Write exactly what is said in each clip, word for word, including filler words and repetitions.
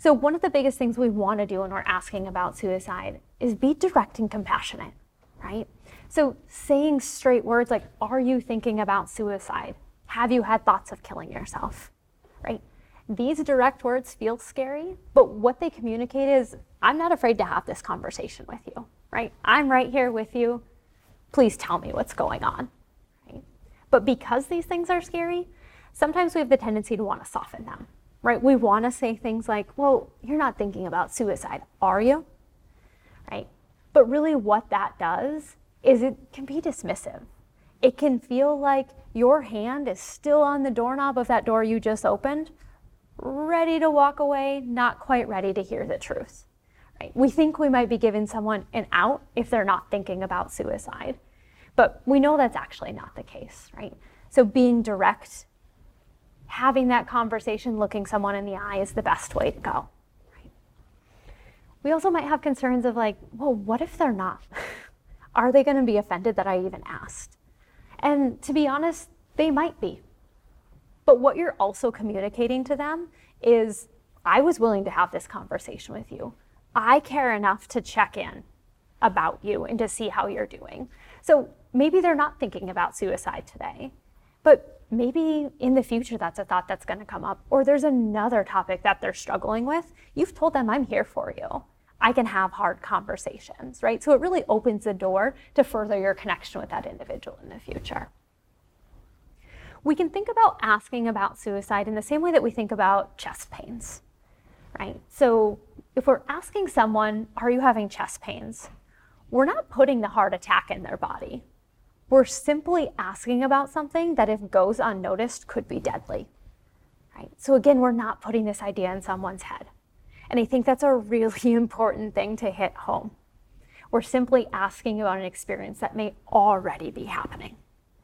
So one of the biggest things we want to do when we're asking about suicide is be direct and compassionate, right? So saying straight words like, are you thinking about suicide? Have you had thoughts of killing yourself, right? These direct words feel scary, but what they communicate is, I'm not afraid to have this conversation with you, right? I'm right here with you. Please tell me what's going on, right? But because these things are scary, sometimes we have the tendency to want to soften them, right? We want to say things like, well, you're not thinking about suicide, are you? Right? But really what that does is it can be dismissive. It can feel like your hand is still on the doorknob of that door you just opened, ready to walk away, not quite ready to hear the truth. Right? We think we might be giving someone an out if they're not thinking about suicide, but we know that's actually not the case, right? So being direct, having that conversation, looking someone in the eye is the best way to go. Right? We also might have concerns of like, well, what if they're not? Are they going to be offended that I even asked? And to be honest, they might be. But what you're also communicating to them is, I was willing to have this conversation with you. I care enough to check in about you and to see how you're doing. So maybe they're not thinking about suicide today, but maybe in the future that's a thought that's going to come up, or there's another topic that they're struggling with. You've told them, I'm here for you. I can have hard conversations, right? So it really opens the door to further your connection with that individual in the future. We can think about asking about suicide in the same way that we think about chest pains, right? So if we're asking someone, are you having chest pains? We're not putting the heart attack in their body. We're simply asking about something that if goes unnoticed could be deadly, right? So again, we're not putting this idea in someone's head. And I think that's a really important thing to hit home. We're simply asking about an experience that may already be happening.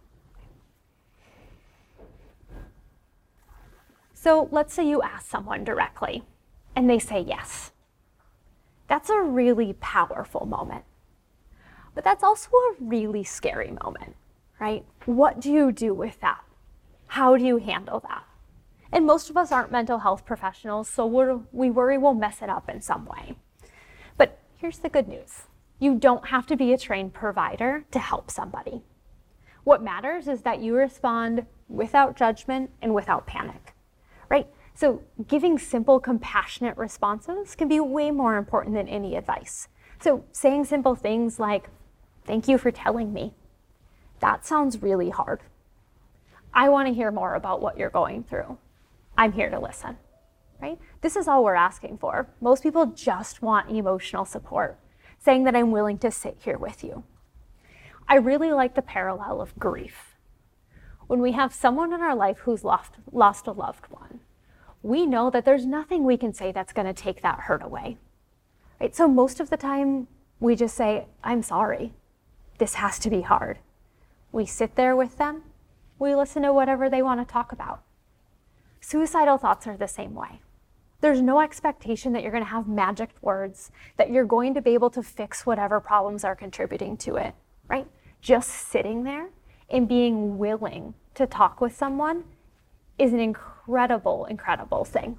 So let's say you ask someone directly and they say yes. That's a really powerful moment. But that's also a really scary moment, right? What do you do with that? How do you handle that? And most of us aren't mental health professionals, so we're, we worry we'll mess it up in some way. But here's the good news. You don't have to be a trained provider to help somebody. What matters is that you respond without judgment and without panic, right? So giving simple, compassionate responses can be way more important than any advice. So saying simple things like, thank you for telling me. That sounds really hard. I want to hear more about what you're going through. I'm here to listen, right? This is all we're asking for. Most people just want emotional support, saying that I'm willing to sit here with you. I really like the parallel of grief. When we have someone in our life who's lost, lost a loved one, we know that there's nothing we can say that's going to take that hurt away, right? So most of the time, we just say, I'm sorry. This has to be hard. We sit there with them. We listen to whatever they want to talk about. Suicidal thoughts are the same way. There's no expectation that you're going to have magic words, that you're going to be able to fix whatever problems are contributing to it, right? Just sitting there and being willing to talk with someone is an incredible, incredible thing.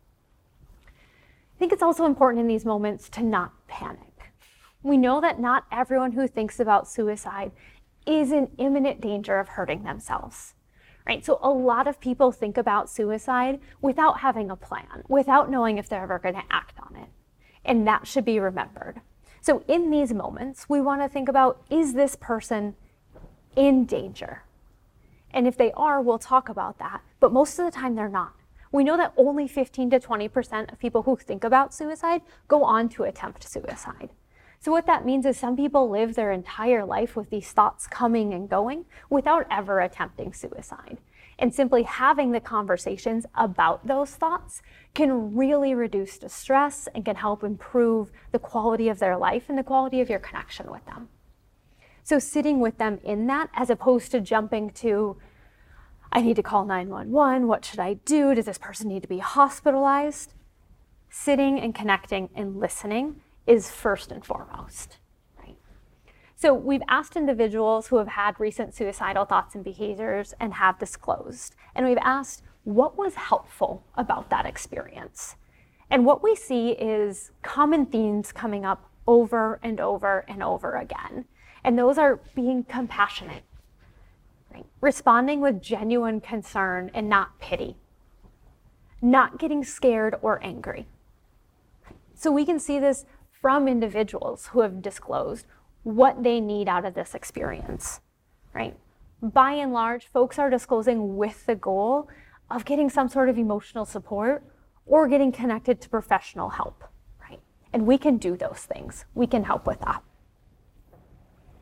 I think it's also important in these moments to not panic. We know that not everyone who thinks about suicide is in imminent danger of hurting themselves. Right? So a lot of people think about suicide without having a plan, without knowing if they're ever going to act on it. And that should be remembered. So in these moments, we want to think about, is this person in danger? And if they are, we'll talk about that. But most of the time, they're not. We know that only fifteen to twenty percent of people who think about suicide go on to attempt suicide. So what that means is some people live their entire life with these thoughts coming and going without ever attempting suicide. And simply having the conversations about those thoughts can really reduce the stress and can help improve the quality of their life and the quality of your connection with them. So sitting with them in that, as opposed to jumping to, I need to call nine one one, what should I do? Does this person need to be hospitalized? Sitting and connecting and listening is first and foremost, right? So we've asked individuals who have had recent suicidal thoughts and behaviors and have disclosed, and we've asked, what was helpful about that experience? And what we see is common themes coming up over and over and over again. And those are being compassionate, right? Responding with genuine concern and not pity, not getting scared or angry. So we can see this from individuals who have disclosed what they need out of this experience, right? By and large, folks are disclosing with the goal of getting some sort of emotional support or getting connected to professional help, right? And we can do those things. We can help with that.